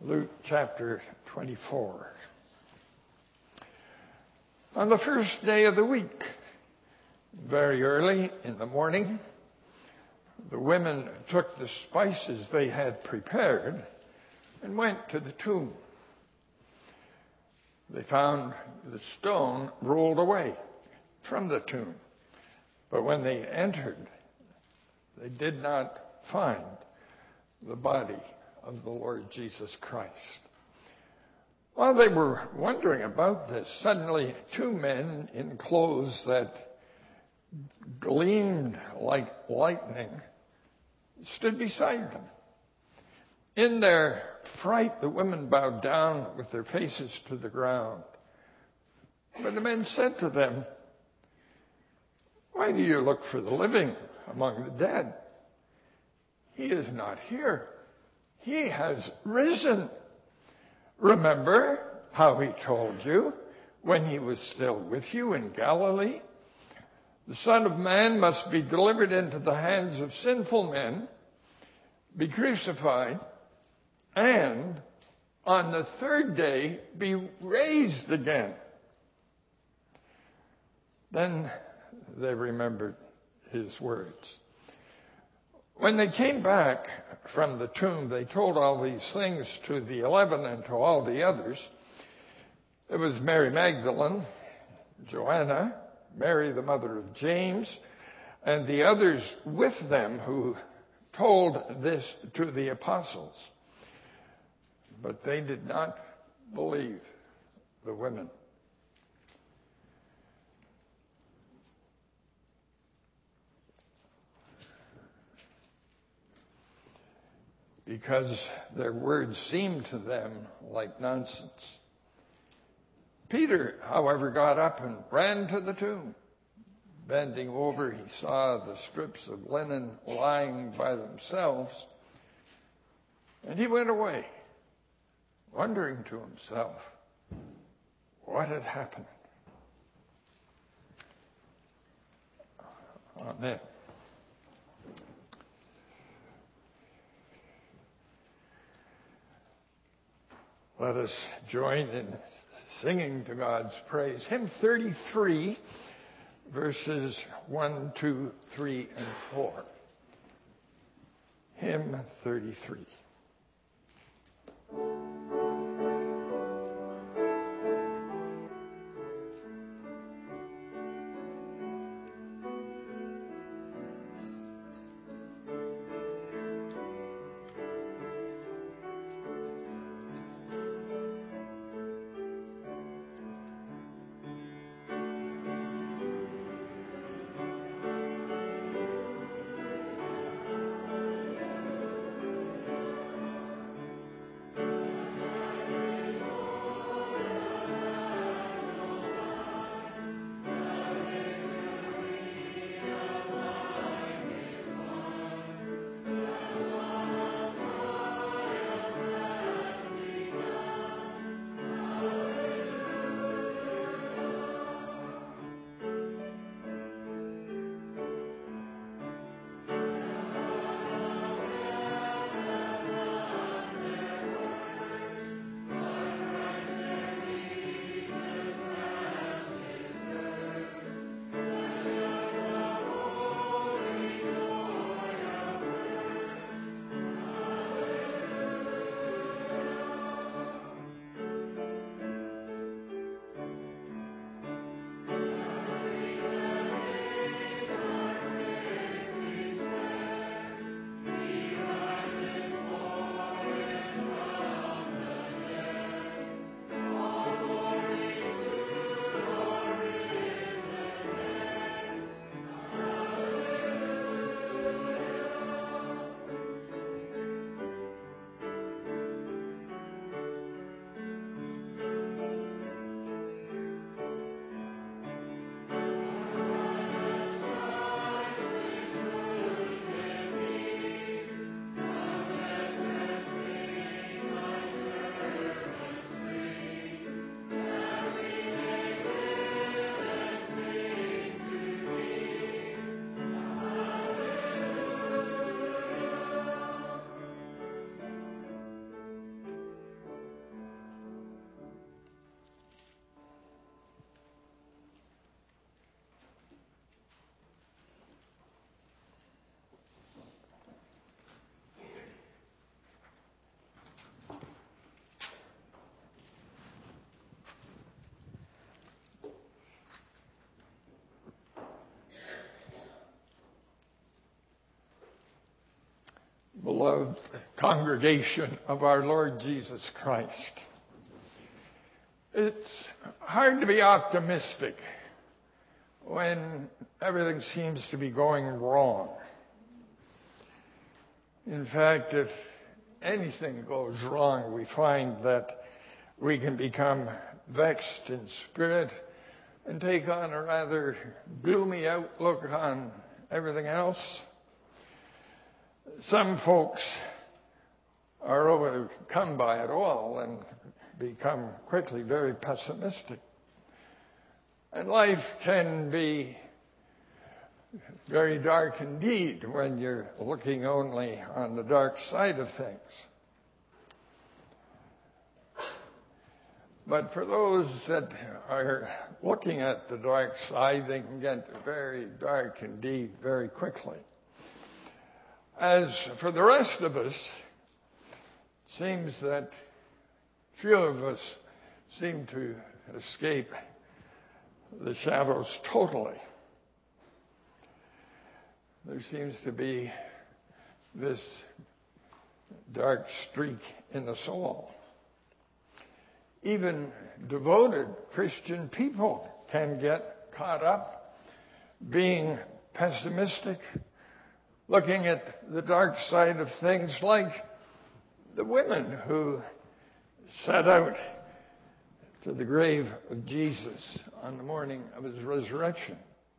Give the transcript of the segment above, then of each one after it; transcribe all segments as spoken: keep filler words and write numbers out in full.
Luke chapter twenty-four. On the first day of the week, very early in the morning, the women took the spices they had prepared and went to the tomb. They found the stone rolled away from the tomb, but when they entered, they did not find the body of the Lord Jesus Christ. While they were wondering about this, suddenly two men in clothes that gleamed like lightning stood beside them. In their fright, the women bowed down with their faces to the ground. But the men said to them, "Why do you look for the living among the dead? He is not here. He has risen. Remember how he told you when he was still with you in Galilee? The Son of Man must be delivered into the hands of sinful men, be crucified, and on the third day be raised again." Then they remembered his words. When they came back from the tomb, they told all these things to the eleven and to all the others. It was Mary Magdalene, Joanna, Mary the mother of James, and the others with them who told this to the apostles. But they did not believe the women. Because their words seemed to them like nonsense. Peter, however, got up and ran to the tomb. Bending over, he saw the strips of linen lying by themselves, and he went away, wondering to himself what had happened. Amen. Let us join in singing to God's praise. Hymn thirty-three, verses one, two, three, and four. Hymn thirty-three. beloved congregation of our Lord Jesus Christ. It's hard to be optimistic when everything seems to be going wrong. In fact, if anything goes wrong, we find that we can become vexed in spirit and take on a rather gloomy outlook on everything else. Some folks are overcome by it all and become quickly very pessimistic. And life can be very dark indeed when you're looking only on the dark side of things. But for those that are looking at the dark side, they can get very dark indeed very quickly. As for the rest of us, it seems that few of us seem to escape the shadows totally. There seems to be this dark streak in us all. Even devoted Christian people can get caught up being pessimistic, looking at the dark side of things, like the women who set out to the grave of Jesus on the morning of his resurrection.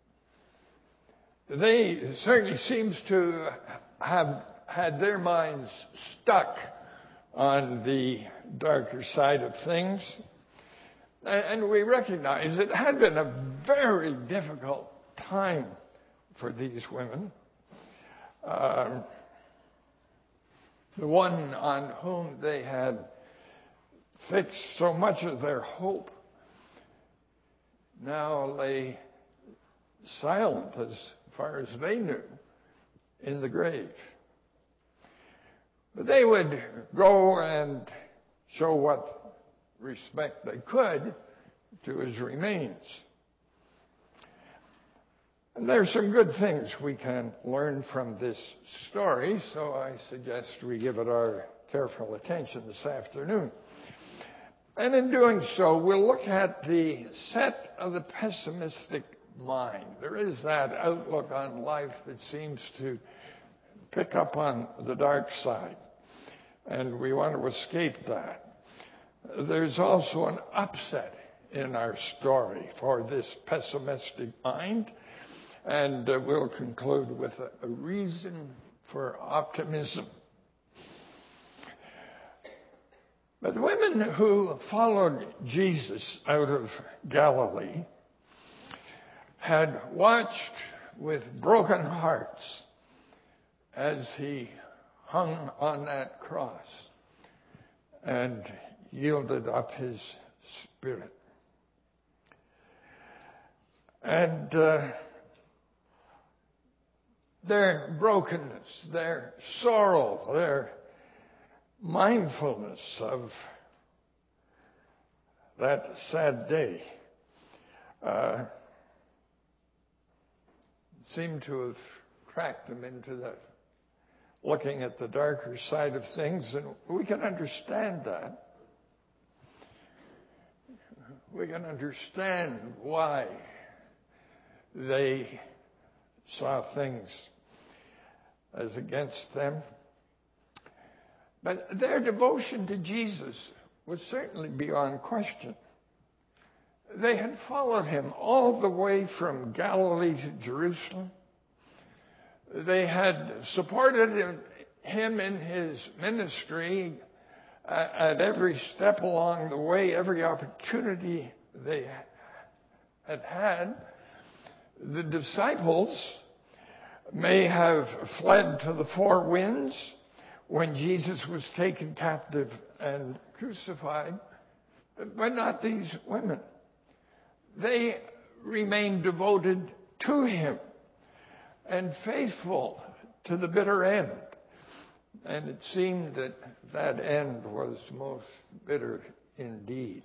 They certainly seems to have had their minds stuck on the darker side of things. And we recognize it had been a very difficult time for these women. Uh, the one on whom they had fixed so much of their hope now lay silent, as far as they knew, in the grave. But they would go and show what respect they could to his remains. And there's some good things we can learn from this story, so I suggest we give it our careful attention this afternoon. And in doing so, we'll look at the set of the pessimistic mind. There is that outlook on life that seems to pick up on the dark side, and we want to escape that. There's also an upset in our story for this pessimistic mind, and uh, we'll conclude with a, a reason for optimism. But the women who followed Jesus out of Galilee had watched with broken hearts as he hung on that cross and yielded up his spirit. And uh, their brokenness, their sorrow, their mindfulness of that sad day uh, seemed to have tracked them into the looking at the darker side of things, and we can understand that. We can understand why they saw things as against them. But their devotion to Jesus was certainly beyond question. They had followed him all the way from Galilee to Jerusalem. They had supported him in his ministry at every step along the way, every opportunity they had had. The disciples may have fled to the four winds when Jesus was taken captive and crucified, but not these women. They remained devoted to him and faithful to the bitter end. And it seemed that that end was most bitter indeed.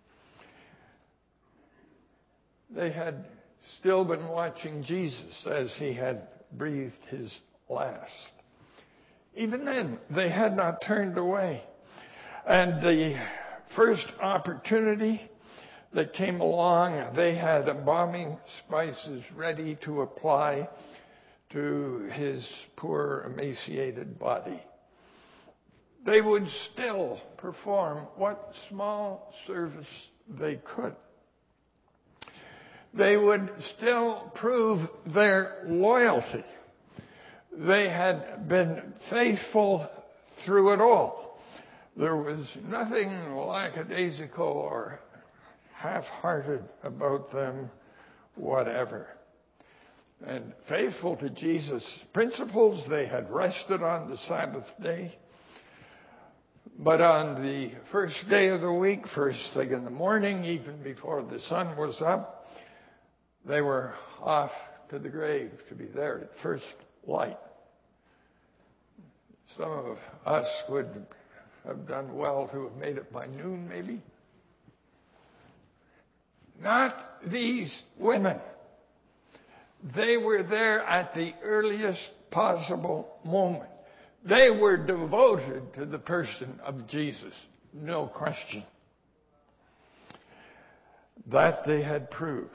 They had still been watching Jesus as he had breathed his last. Even then, they had not turned away. And the first opportunity that came along, they had embalming spices ready to apply to his poor, emaciated body. They would still perform what small service they could. They would still prove their loyalty. They had been faithful through it all. There was nothing lackadaisical or half-hearted about them, whatever. And faithful to Jesus' principles, they had rested on the Sabbath day. But on the first day of the week, first thing in the morning, even before the sun was up, they were off to the grave to be there at first light. Some of us would have done well to have made it by noon, maybe. Not these women. They were there at the earliest possible moment. They were devoted to the person of Jesus, no question. That they had proved.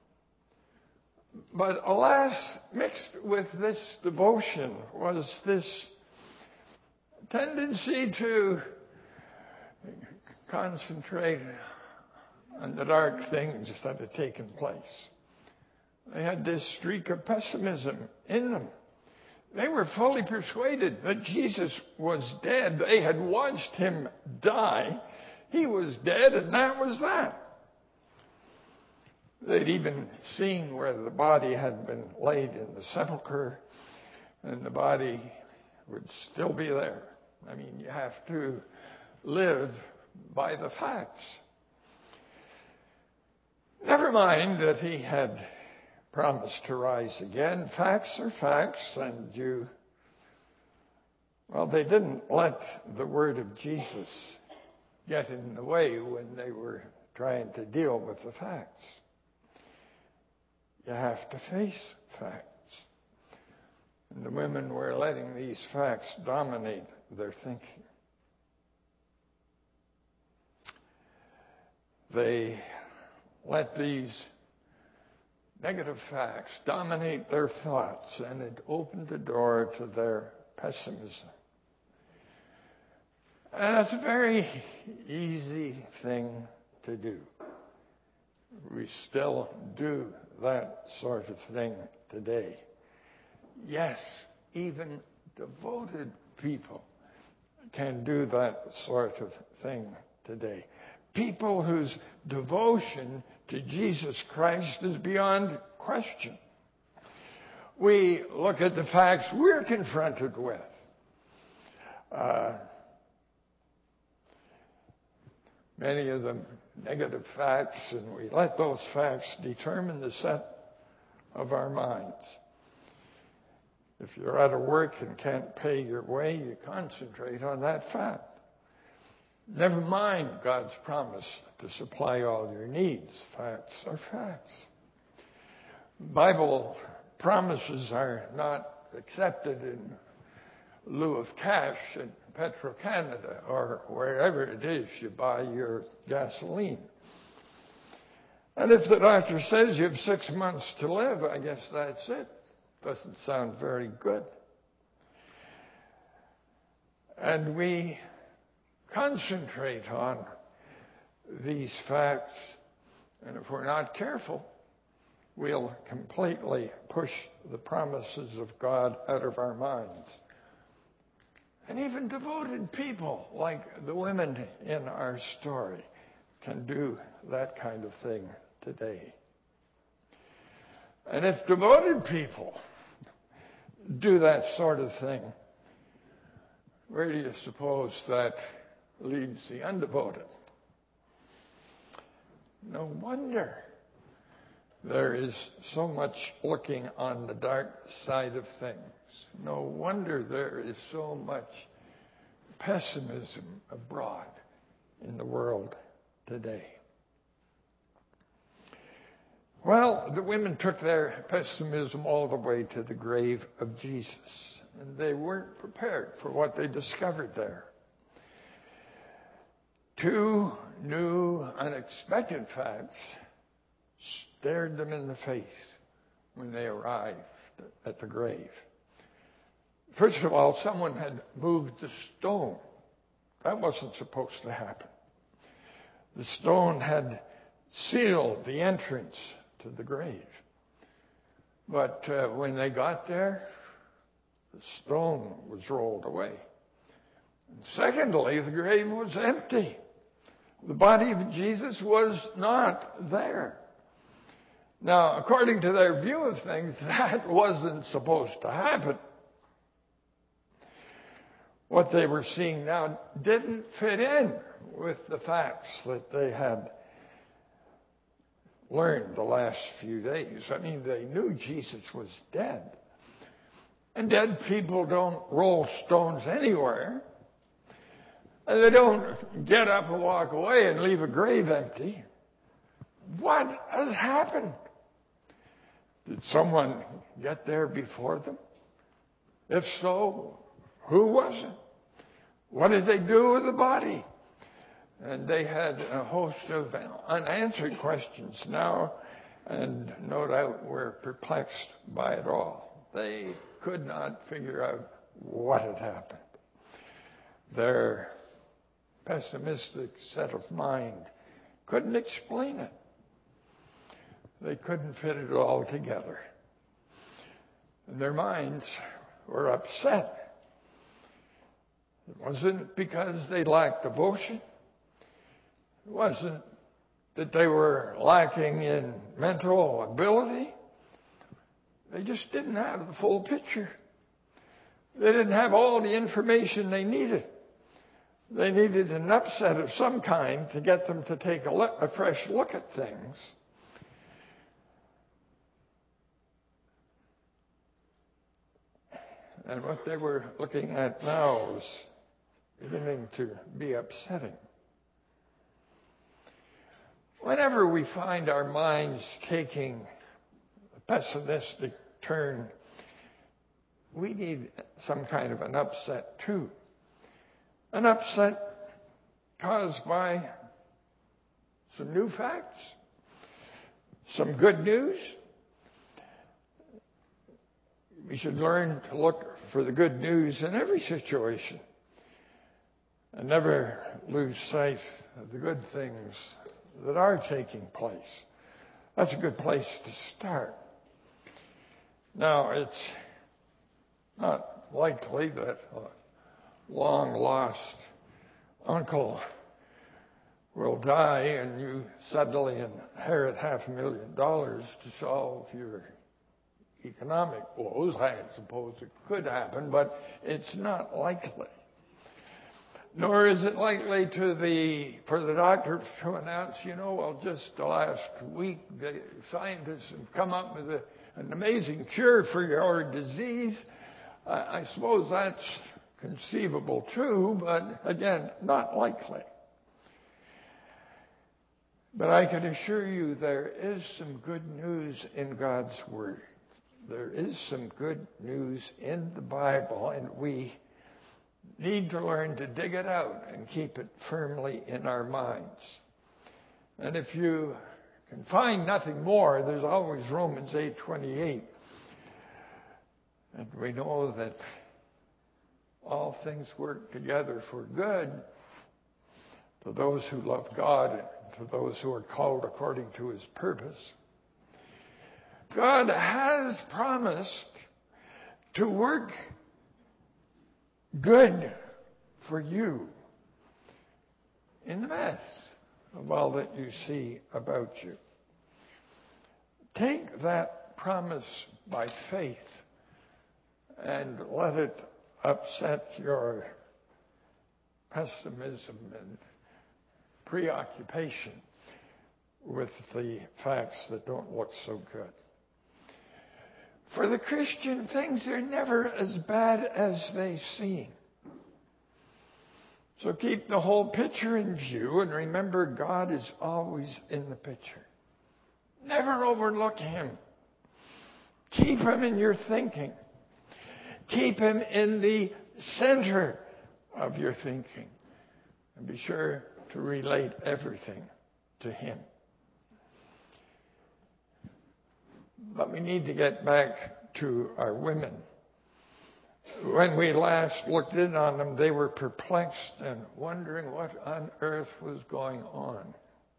But alas, mixed with this devotion was this tendency to concentrate on the dark things that had taken place. They had this streak of pessimism in them. They were fully persuaded that Jesus was dead. They had watched him die. He was dead, and that was that. They'd even seen where the body had been laid in the sepulcher, and the body would still be there. I mean, you have to live by the facts. Never mind that he had promised to rise again. Facts are facts, and you, well, they didn't let the word of Jesus get in the way when they were trying to deal with the facts. You have to face facts. And the women were letting these facts dominate their thinking. They let these negative facts dominate their thoughts, and it opened the door to their pessimism. And that's a very easy thing to do. We still do that sort of thing today. Yes, even devoted people can do that sort of thing today. People whose devotion to Jesus Christ is beyond question. We look at the facts we're confronted with. Uh, many of them negative facts, and we let those facts determine the set of our minds. If you're out of work and can't pay your way, you concentrate on that fact. Never mind God's promise to supply all your needs. Facts are facts. Bible promises are not accepted in lieu of cash in Petro-Canada or wherever it is you buy your gasoline. And if the doctor says you have six months to live, I guess that's it. Doesn't sound very good. And we concentrate on these facts, and if we're not careful, we'll completely push the promises of God out of our minds. And even devoted people, like the women in our story, can do that kind of thing today. And if devoted people do that sort of thing, where do you suppose that leads the undevoted? No wonder there is so much looking on the dark side of things. No wonder there is so much pessimism abroad in the world today. Well, the women took their pessimism all the way to the grave of Jesus, and they weren't prepared for what they discovered there. Two new, unexpected facts stared them in the face when they arrived at the grave. First of all, someone had moved the stone. That wasn't supposed to happen. The stone had sealed the entrance to the grave. But uh, when they got there, the stone was rolled away. And secondly, the grave was empty. The body of Jesus was not there. Now, according to their view of things, that wasn't supposed to happen. What they were seeing now didn't fit in with the facts that they had learned the last few days. I mean, they knew Jesus was dead. And dead people don't roll stones anywhere. And they don't get up and walk away and leave a grave empty. What has happened? Did someone get there before them? If so, who was it? What did they do with the body? And they had a host of unanswered questions now, and no doubt were perplexed by it all. They could not figure out what had happened. Their pessimistic set of mind couldn't explain it. They couldn't fit it all together. And their minds were upset. It wasn't because they lacked devotion. It wasn't that they were lacking in mental ability. They just didn't have the full picture. They didn't have all the information they needed. They needed an upset of some kind to get them to take a, le- a fresh look at things. And what they were looking at now was beginning to be upsetting. Whenever we find our minds taking a pessimistic turn, we need some kind of an upset too. An upset caused by some new facts, some good news. We should learn to look for the good news in every situation and never lose sight of the good things that are taking place. That's a good place to start. Now, it's not likely that a long-lost uncle will die and you suddenly inherit half a million dollars to solve your economic woes. I suppose it could happen, but it's not likely. Nor is it likely to the for the doctor to announce, you know, well, just the last week, the scientists have come up with a, an amazing cure for your disease. I, I suppose that's conceivable too, but again, not likely. But I can assure you there is some good news in God's Word. There is some good news in the Bible, and we need to learn to dig it out and keep it firmly in our minds. And if you can find nothing more, there's always Romans eight twenty-eight. And we know that all things work together for good to those who love God and to those who are called according to His purpose. God has promised to work good for you in the mess of all that you see about you. Take that promise by faith and let it upset your pessimism and preoccupation with the facts that don't look so good. For the Christian, things are never as bad as they seem. So keep the whole picture in view and remember God is always in the picture. Never overlook him. Keep him in your thinking. Keep him in the center of your thinking. And be sure to relate everything to him. But we need to get back to our women. When we last looked in on them, they were perplexed and wondering what on earth was going on.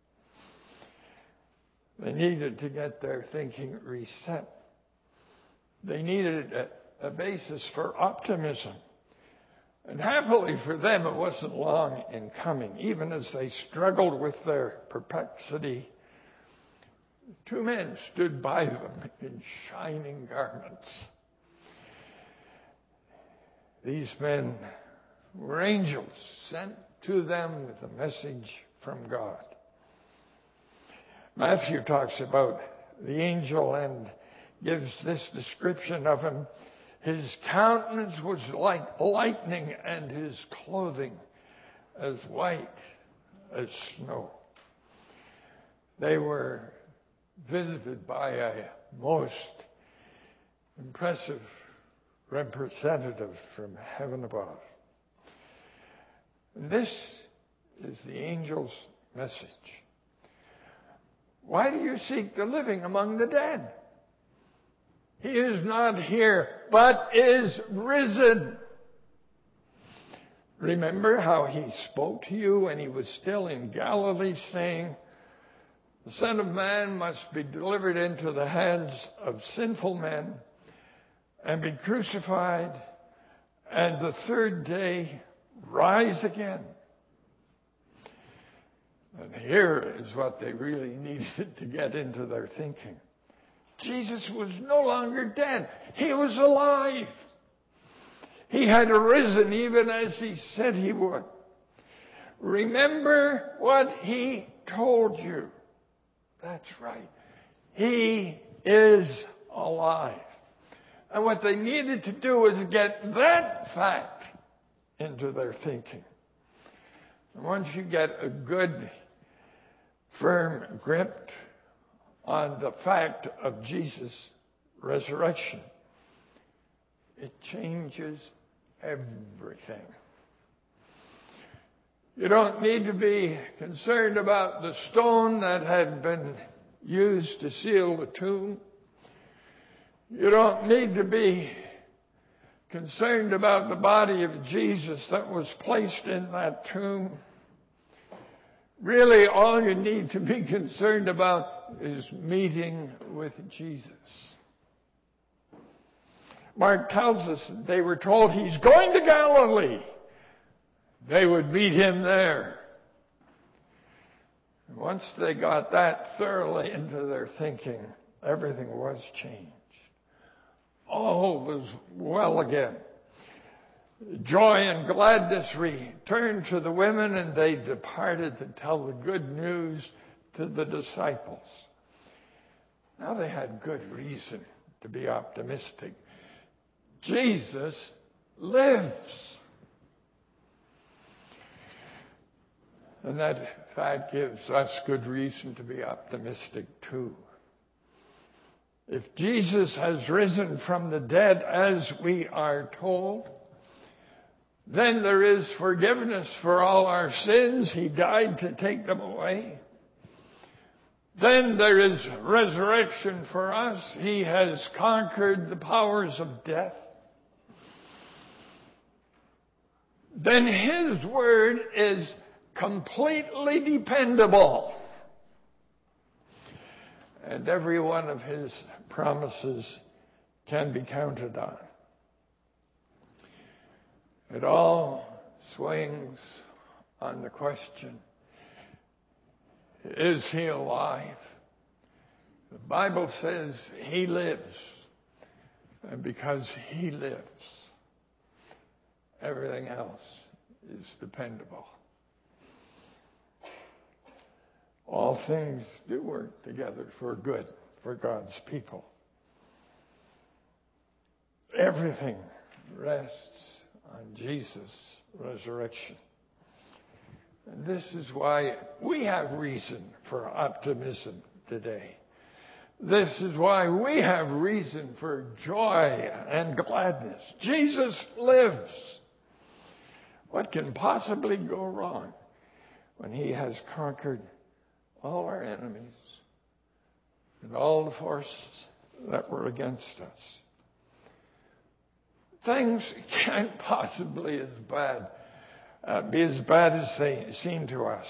They needed to get their thinking reset. They needed a, a basis for optimism. And happily for them, it wasn't long in coming. Even as they struggled with their perplexity, two men stood by them in shining garments. These men were angels sent to them with a message from God. Matthew talks about the angel and gives this description of him. His countenance was like lightning, and his clothing as white as snow. They were visited by a most impressive representative from heaven above. And this is the angel's message. Why do you seek the living among the dead? He is not here, but is risen. Remember how he spoke to you when he was still in Galilee, saying, the Son of Man must be delivered into the hands of sinful men and be crucified, and the third day rise again. And here is what they really needed to get into their thinking. Jesus was no longer dead. He was alive. He had arisen even as he said he would. Remember what he told you. That's right. He is alive. And what they needed to do was get that fact into their thinking. And once you get a good, firm grip on the fact of Jesus' resurrection, it changes everything. You don't need to be concerned about the stone that had been used to seal the tomb. You don't need to be concerned about the body of Jesus that was placed in that tomb. Really, all you need to be concerned about is meeting with Jesus. Mark tells us that they were told he's going to Galilee. They would meet him there. Once they got that thoroughly into their thinking, everything was changed. All was well again. Joy and gladness returned to the women, and they departed to tell the good news to the disciples. Now they had good reason to be optimistic. Jesus lives. And that fact gives us good reason to be optimistic too. If Jesus has risen from the dead as we are told, then there is forgiveness for all our sins. He died to take them away. Then there is resurrection for us. He has conquered the powers of death. Then his word is completely dependable. And every one of his promises can be counted on. It all swings on the question, is he alive? The Bible says he lives. And because he lives, everything else is dependable. All things do work together for good for God's people. Everything rests on Jesus' resurrection. And this is why we have reason for optimism today. This is why we have reason for joy and gladness. Jesus lives. What can possibly go wrong when he has conquered all our enemies and all the forces that were against us? Things can't possibly as bad, uh, be as bad as they seem to us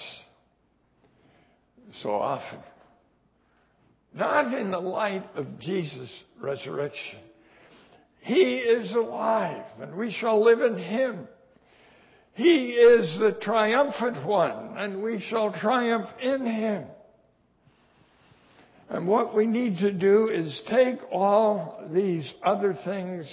so often. Not in the light of Jesus' resurrection. He is alive, and we shall live in him. He is the triumphant one, and we shall triumph in him. And what we need to do is take all these other things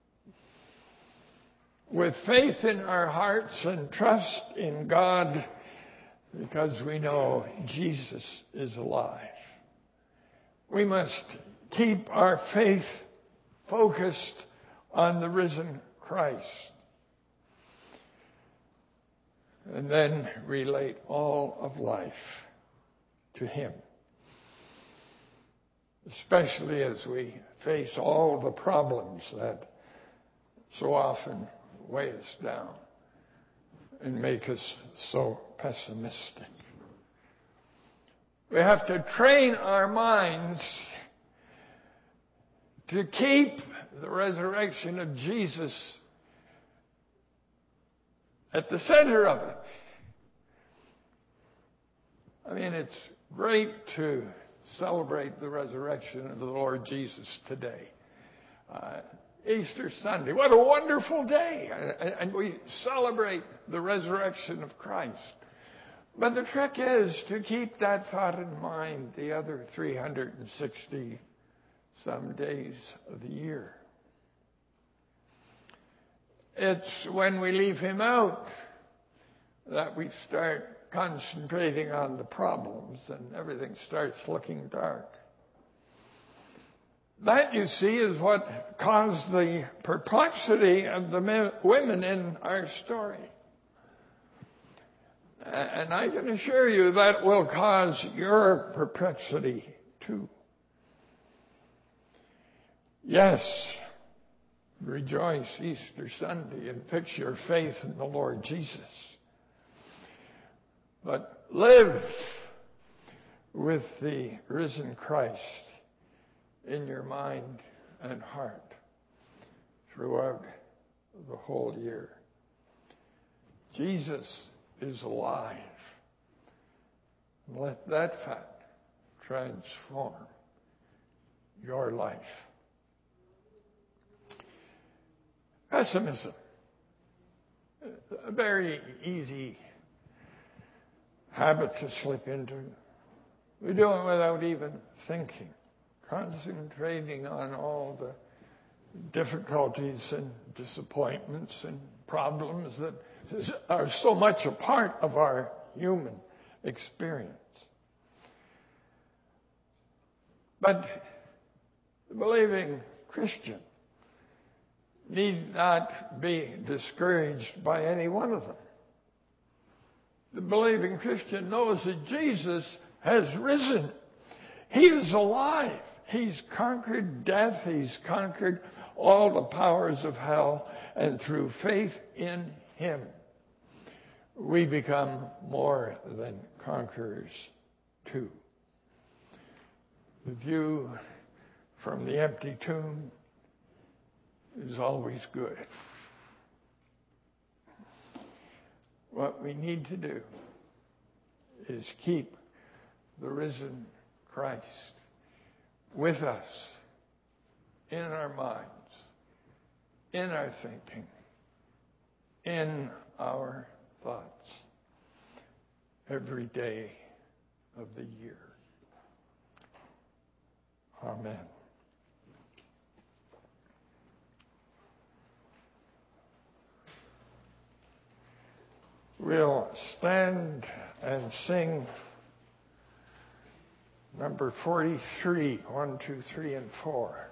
with faith in our hearts and trust in God, because we know Jesus is alive. We must keep our faith focused on the risen Christ, and then relate all of life to him, especially as we face all the problems that so often weigh us down and make us so pessimistic. We have to train our minds to keep the resurrection of Jesus at the center of it. I mean, it's great to celebrate the resurrection of the Lord Jesus today. Uh, Easter Sunday, what a wonderful day! And we celebrate the resurrection of Christ. But the trick is to keep that thought in mind the other three hundred sixty some days of the year. It's when we leave him out that we start concentrating on the problems and everything starts looking dark. That, you see, is what caused the perplexity of the men, women in our story. And I can assure you that will cause your perplexity too. Yes, rejoice Easter Sunday and fix your faith in the Lord Jesus. But live with the risen Christ in your mind and heart throughout the whole year. Jesus is alive. Let that fact transform your life. Pessimism. A very easy habit to slip into. We do it without even thinking, concentrating on all the difficulties and disappointments and problems that are so much a part of our human experience. But the believing Christian need not be discouraged by any one of them. The believing Christian knows that Jesus has risen. He is alive. He's conquered death. He's conquered all the powers of hell. And through faith in him, we become more than conquerors too. The view from the empty tomb is always good. What we need to do is keep the risen Christ with us, in our minds, in our thinking, in our thoughts, every day of the year. Amen. We'll stand and sing number forty-three, one, two, three, and four.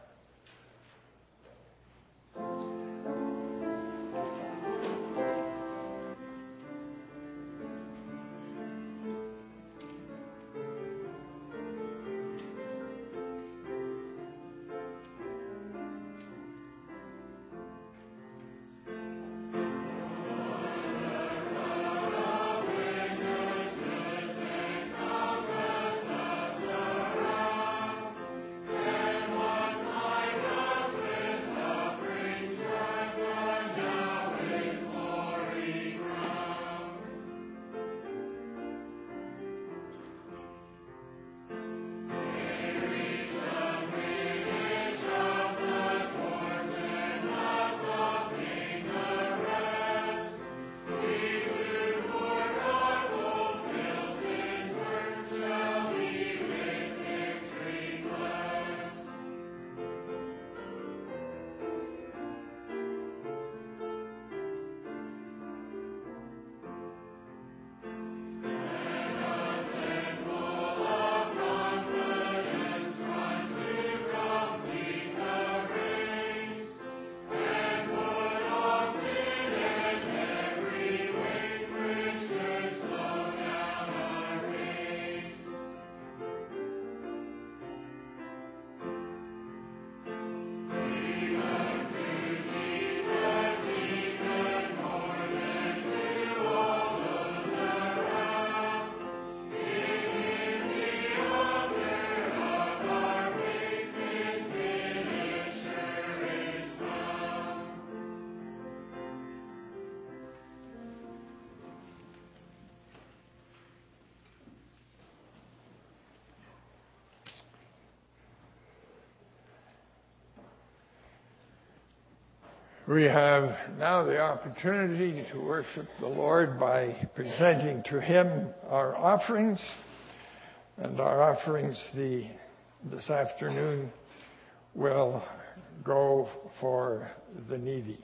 We have now the opportunity to worship the Lord by presenting to Him our offerings. And our offerings the, this afternoon will go for the needy.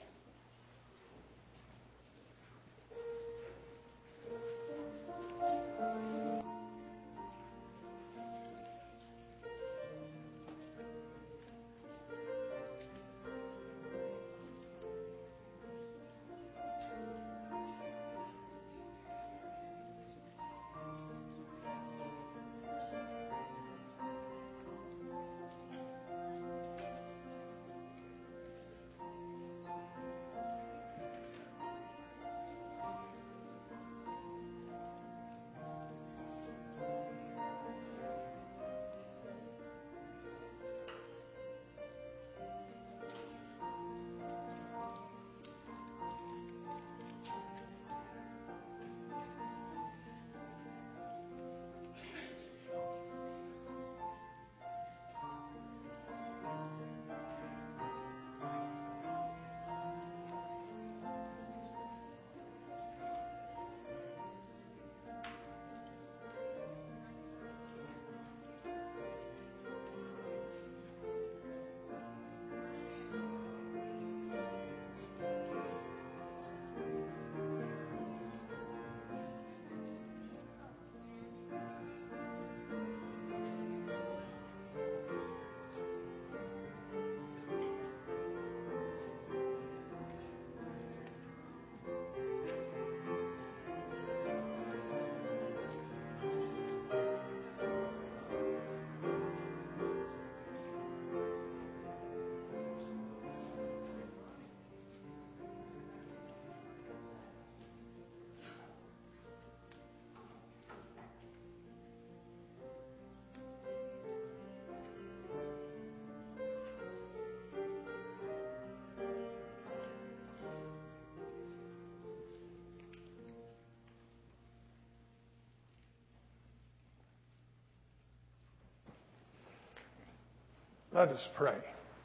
Let us pray.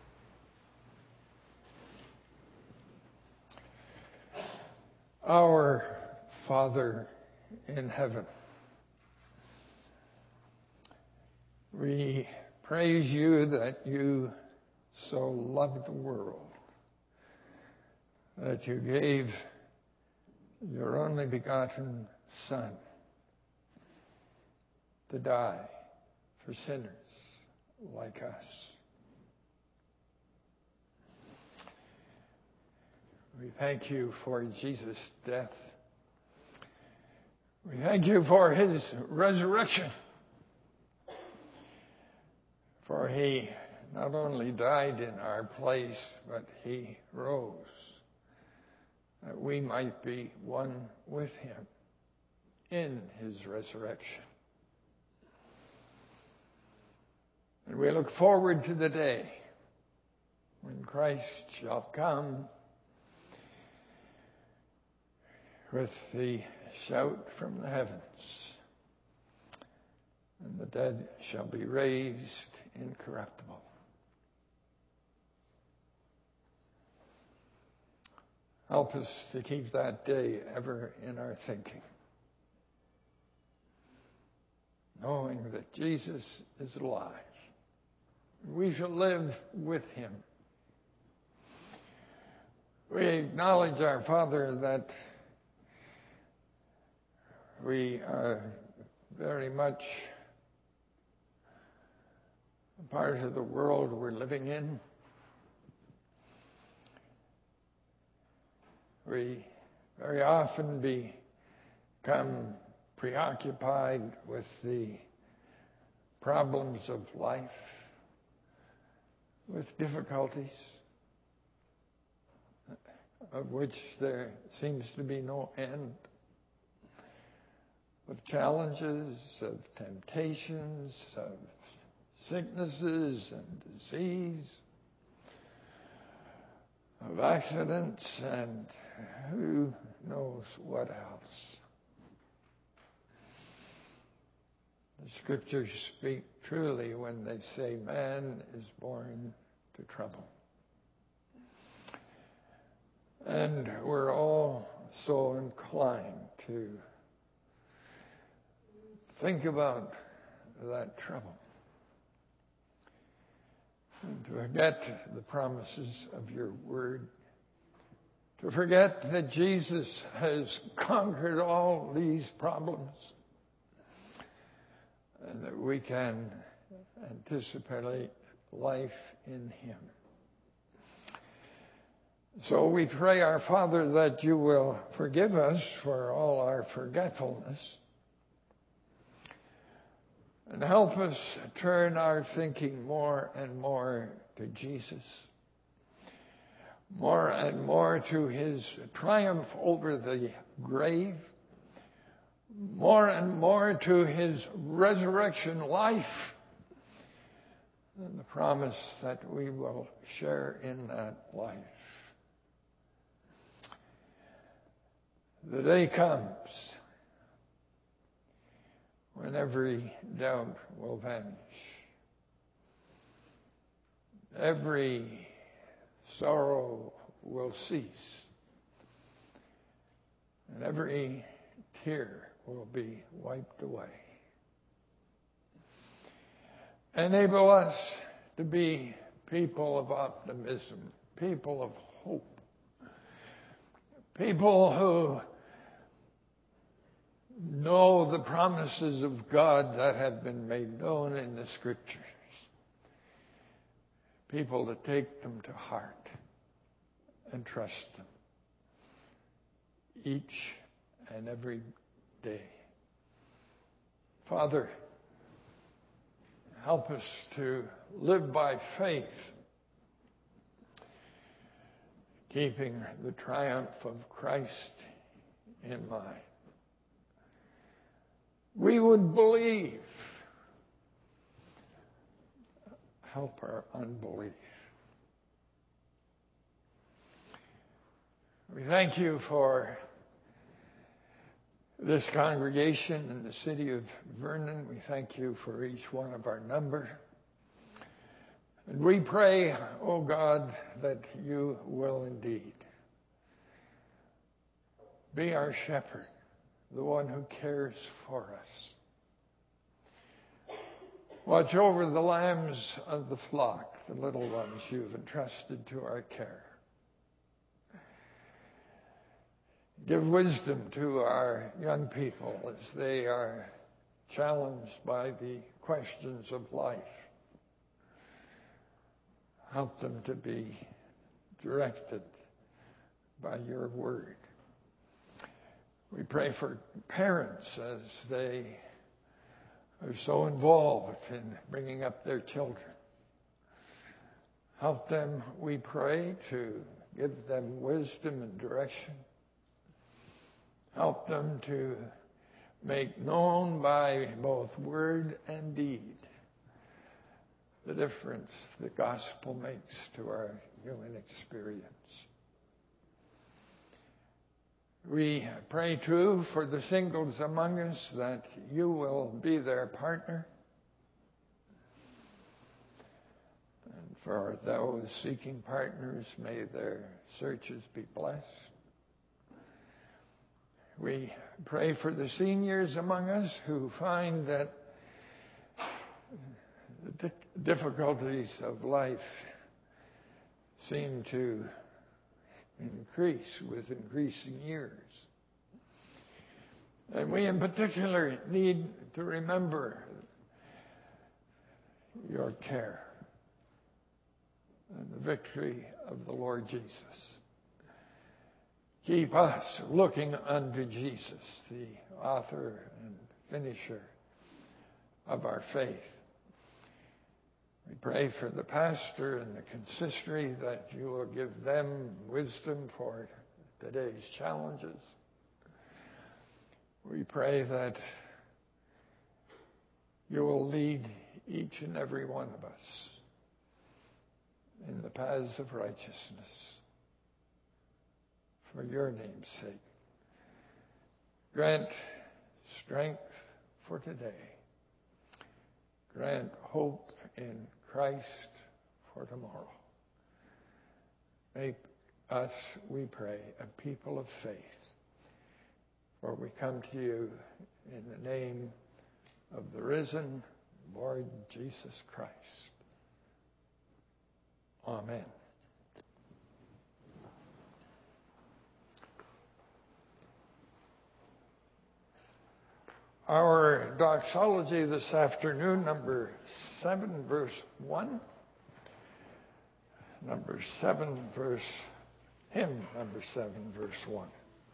Our Father in heaven, we praise you that you so loved the world, that you gave your only begotten Son to die for sinners like us. We thank you for Jesus' death. We thank you for his resurrection. For he not only died in our place, but he rose, that we might be one with him in his resurrection. And we look forward to the day when Christ shall come with the shout from the heavens, and the dead shall be raised incorruptible. Help us to keep that day ever in our thinking, knowing that Jesus is alive. We shall live with him. We acknowledge, our Father, that we are very much a part of the world we're living in. We very often become preoccupied with the problems of life, with difficulties, of which there seems to be no end, of challenges, of temptations, of sicknesses and disease, of accidents, and who knows what else. The scriptures speak truly when they say man is born to trouble. And we're all so inclined to think about that trouble and to forget the promises of your word, to forget that Jesus has conquered all these problems and that we can anticipate life in him. So we pray, our Father, that you will forgive us for all our forgetfulness and help us turn our thinking more and more to Jesus, more and more to his triumph over the grave, more and more to his resurrection life, and the promise that we will share in that life. The day comes when every doubt will vanish. Every sorrow will cease. And every tear will be wiped away. Enable us to be people of optimism, people of hope, people who know the promises of God that have been made known in the Scriptures. People to take them to heart and trust them each and every day. Father, help us to live by faith, keeping the triumph of Christ in mind. We would believe. Help our unbelief. We thank you for this congregation in the city of Vernon. We thank you for each one of our number. And we pray, O God, that you will indeed be our shepherd, the one who cares for us. Watch over the lambs of the flock, the little ones you've entrusted to our care. Give wisdom to our young people as they are challenged by the questions of life. Help them to be directed by your word. We pray for parents as they are so involved in bringing up their children. Help them, we pray, to give them wisdom and direction. Help them to make known by both word and deed the difference the gospel makes to our human experience. We pray, too, for the singles among us that you will be their partner. And for those seeking partners, may their searches be blessed. We pray for the seniors among us who find that the difficulties of life seem to increase with increasing years. And we in particular need to remember your care and the victory of the Lord Jesus. Keep us looking unto Jesus, the author and finisher of our faith. We pray for the pastor and the consistory that you will give them wisdom for today's challenges. We pray that you will lead each and every one of us in the paths of righteousness for your name's sake. Grant strength for today. Grant hope in Christ for tomorrow. Make us, we pray, a people of faith. For we come to you in the name of the risen Lord Jesus Christ. Amen. Our doxology this afternoon, number seven, verse one. Number seven, verse, hymn number seven, verse one.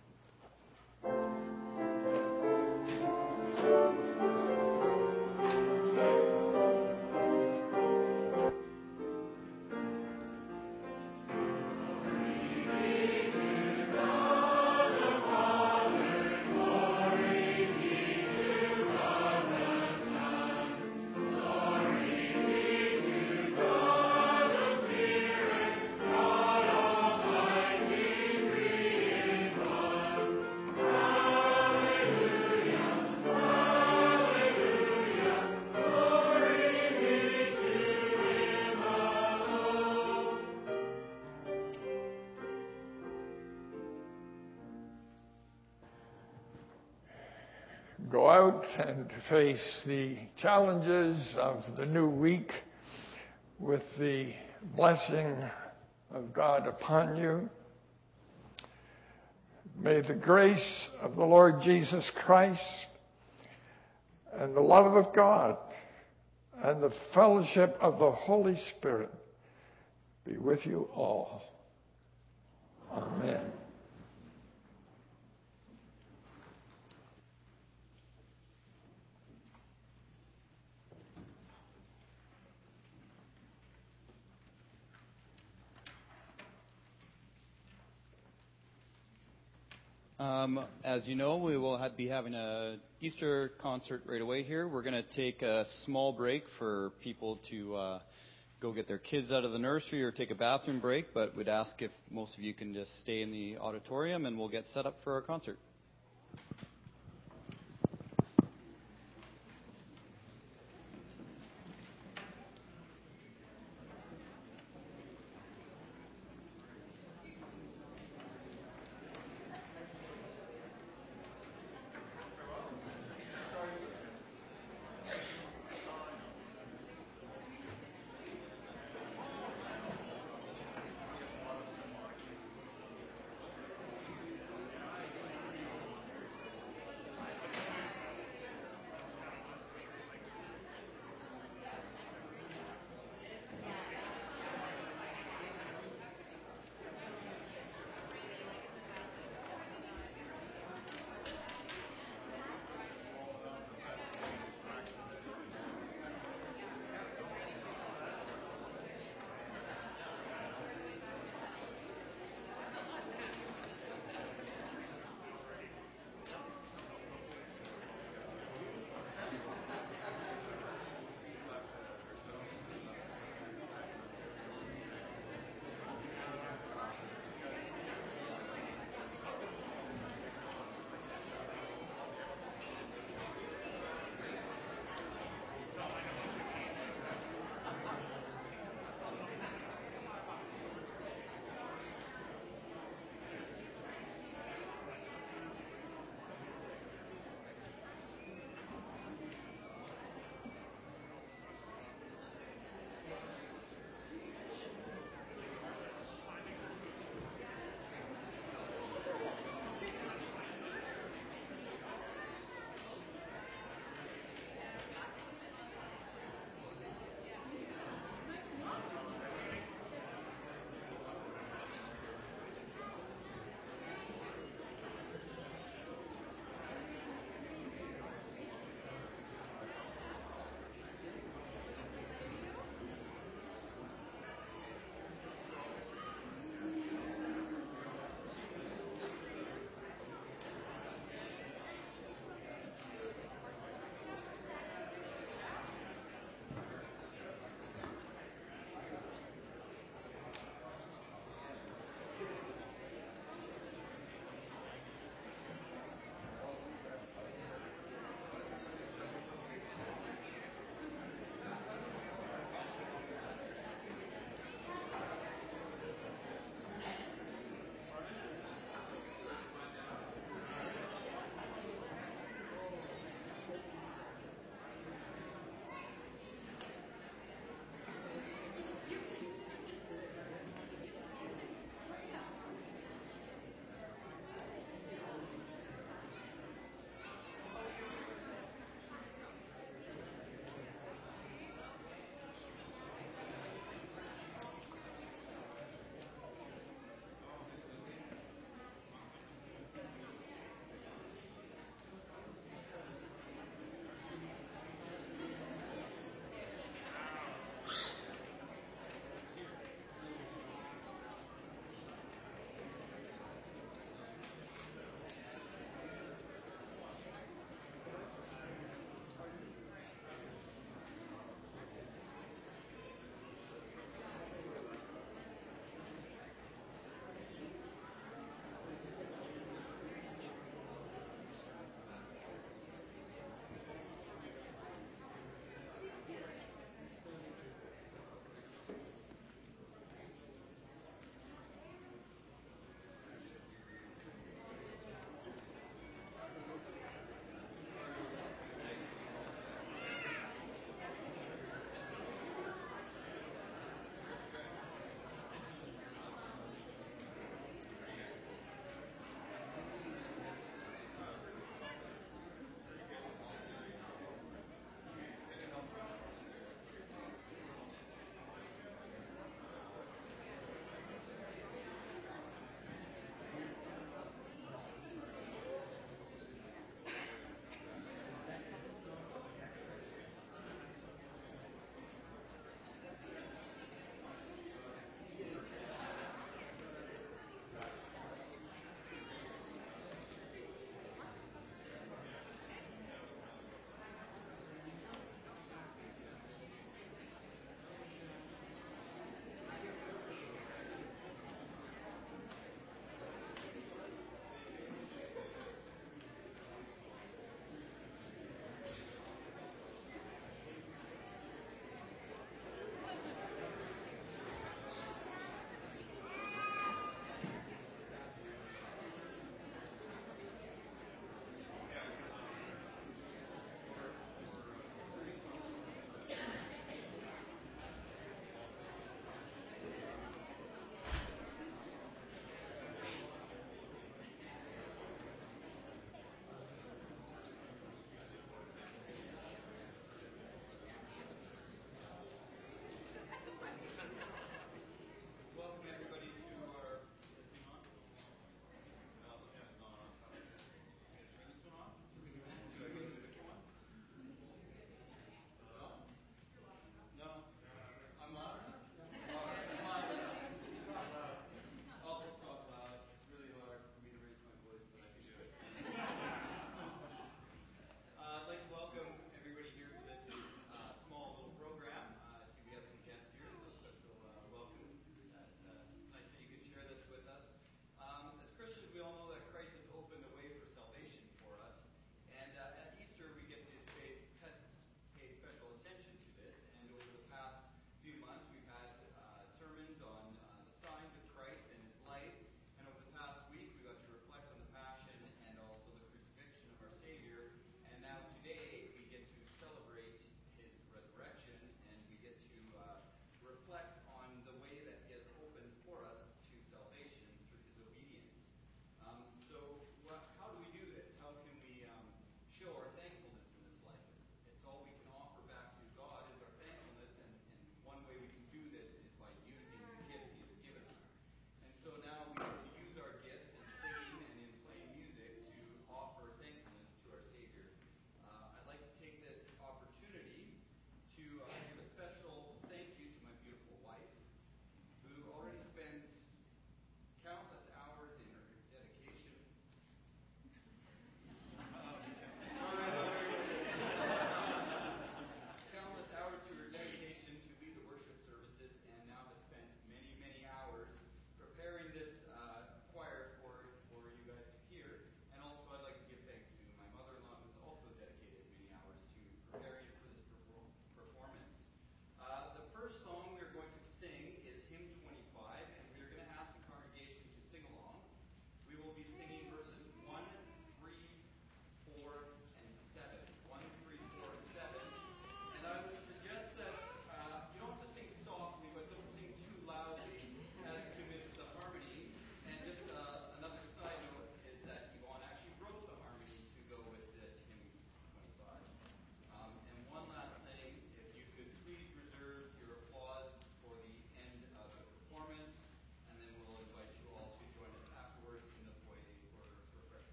Go out and face the challenges of the new week with the blessing of God upon you. May the grace of the Lord Jesus Christ and the love of God and the fellowship of the Holy Spirit be with you all. Amen. Um, as you know, we will have, be having a Easter concert right away here. We're going to take a small break for people to uh, go get their kids out of the nursery or take a bathroom break, but we'd ask if most of you can just stay in the auditorium and we'll get set up for our concert.